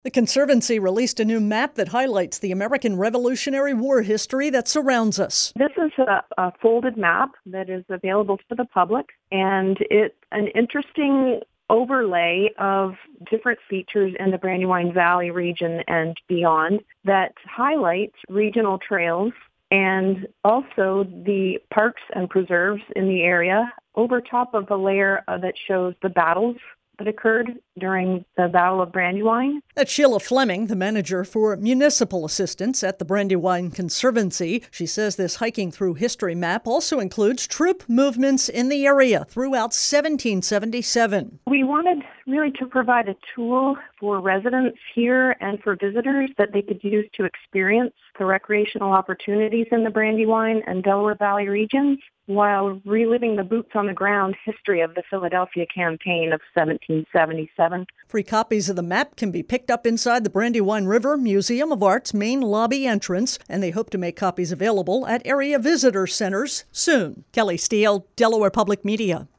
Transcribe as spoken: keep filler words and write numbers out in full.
The Conservancy released a new map that highlights the American Revolutionary War history that surrounds us. This is a, a folded map that is available to the public, and it's an interesting overlay of different features in the Brandywine Valley region and beyond that highlights regional trails and also the parks and preserves in the area over top of a layer uh, that shows the battles that occurred during the Battle of Brandywine. That's Sheila Fleming, the manager for municipal assistance at the Brandywine Conservancy. She says this hiking through history map also includes troop movements in the area throughout seventeen seventy-seven. We wanted really to provide a tool for residents here and for visitors that they could use to experience the recreational opportunities in the Brandywine and Delaware Valley regions while reliving the boots-on-the-ground history of the Philadelphia campaign of seventeen seventy-seven. Free copies of the map can be picked up inside the Brandywine River Museum of Art's main lobby entrance, and they hope to make copies available at area visitor centers soon. Kelly Steele, Delaware Public Media.